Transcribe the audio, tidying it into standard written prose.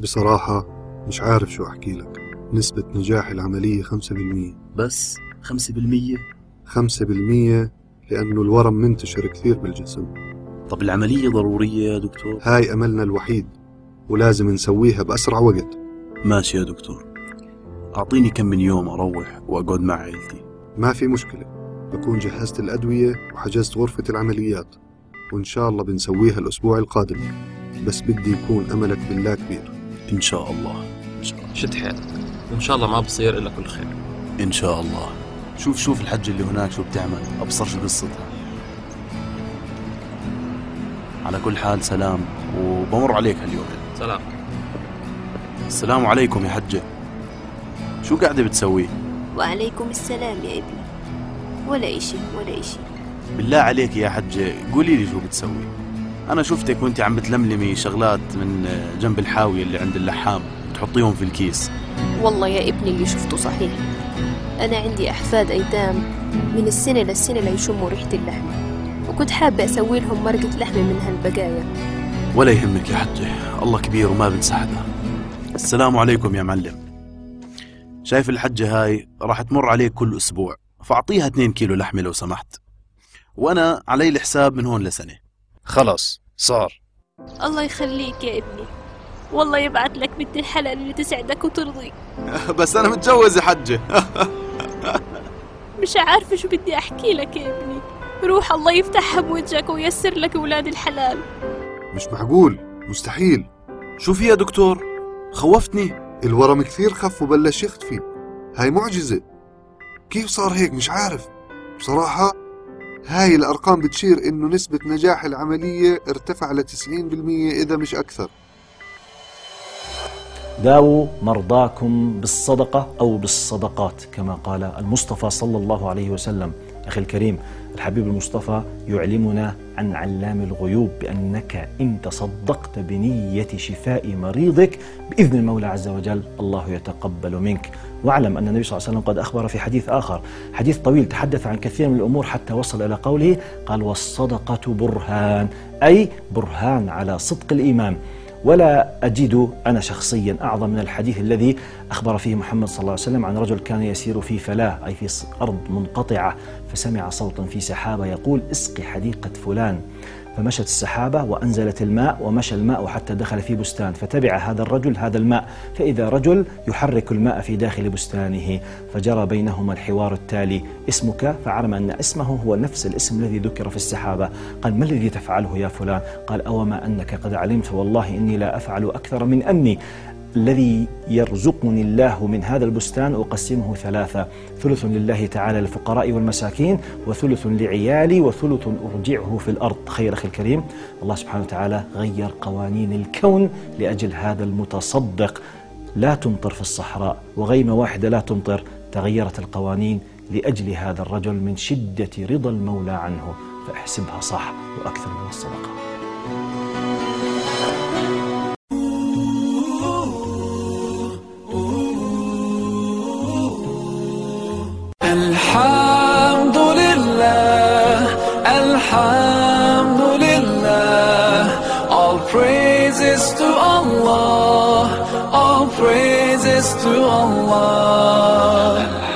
بصراحة مش عارف شو أحكي لك. نسبة نجاح العملية 5%. بس 5%؟ 5% لأنه الورم منتشر كثير بالجسم. طب العملية ضرورية يا دكتور؟ هاي أملنا الوحيد ولازم نسويها بأسرع وقت. ماشي يا دكتور، أعطيني كم من يوم أروح وأقعد مع عائلتي. ما في مشكلة، بكون جهزت الأدوية وحجزت غرفة العمليات، وإن شاء الله بنسويها الأسبوع القادم. بس بدي يكون أملك بالله كبير. إن شاء الله. إن شاء الله. شد حيلك وإن شاء الله ما بصير إلا كل خير. إن شاء الله. شوف الحجة اللي هناك شو بتعمل، أبصر شو قصتها. على كل حال سلام، وبمر عليك هاليوم. سلام. السلام عليكم يا حجة، شو قاعدة بتسوي؟ وعليكم السلام يا ابني. ولا إشي. بالله عليك يا حجة قولي لي شو بتسوي. أنا شفتك وانت عم بتلملمي شغلات من جنب الحاوية اللي عند اللحام تحطيهم في الكيس. والله يا ابني اللي شفته صحيح. أنا عندي أحفاد أيتام من السنة للسنة ليشموا ريحة اللحمة، وكنت حابة أسوي لهم مرقة لحمة من هالبقايا. ولا يهمك يا حجة، الله كبير وما بنسى حدا. السلام عليكم يا معلم. شايف الحجة هاي راح تمر عليك كل أسبوع، فأعطيها 2 كيلو لحمة لو سمحت، وأنا علي الحساب من هون لسنة. خلص صار. الله يخليك يا ابني، والله يبعث لك بنت الحلال اللي تسعدك وترضيك. بس أنا متجوز يا حجة. مش عارفة شو بدي أحكي لك يا ابني. روح الله يفتحها بوجهك ويسر لك أولاد الحلال. مش معقول، مستحيل. شو في يا دكتور؟ خوفتني. الورم كثير خف وبلش يختفي، هاي معجزة. كيف صار هيك مش عارف بصراحة. هاي الأرقام بتشير إنه نسبة نجاح العملية ارتفع ل 90% إذا مش أكثر. داووا مرضاكم بالصدقة أو بالصدقات كما قال المصطفى صلى الله عليه وسلم. أخي الكريم، الحبيب المصطفى يعلمنا عن علام الغيوب بأنك إن تصدقت بنية شفاء مريضك بإذن المولى عز وجل الله يتقبل منك. واعلم أن النبي صلى الله عليه وسلم قد أخبر في حديث آخر، حديث طويل تحدث عن كثير من الأمور حتى وصل إلى قوله قال والصدقة برهان، أي برهان على صدق الإيمان. ولا أجد أنا شخصيا أعظم من الحديث الذي أخبر فيه محمد صلى الله عليه وسلم عن رجل كان يسير في فلاة، أي في أرض منقطعة، فسمع صوتا في سحابة يقول اسقي حديقة فلان، فمشت السحابة وأنزلت الماء ومشى الماء حتى دخل في بستان، فتبع هذا الرجل هذا الماء، فإذا رجل يحرك الماء في داخل بستانه، فجرى بينهما الحوار التالي: اسمك؟ فعلم أن اسمه هو نفس الاسم الذي ذكر في السحابة. قال: ما الذي تفعله يا فلان؟ قال: أوما أنك قد علمت والله إني لا أفعل أكثر من أني الذي يرزقني الله من هذا البستان أقسمه 3، ثلث لله تعالى للفقراء والمساكين، وثلث لعيالي، وثلث أرجعه في الأرض. خير أخي الكريم، الله سبحانه وتعالى غير قوانين الكون لأجل هذا المتصدق. لا تمطر في الصحراء وغيمة واحدة لا تمطر، تغيرت القوانين لأجل هذا الرجل من شدة رضا المولى عنه، فاحسبها صح وأكثر من الصدقة. الحمد لله الحمد لله all praises to Allah all praises to Allah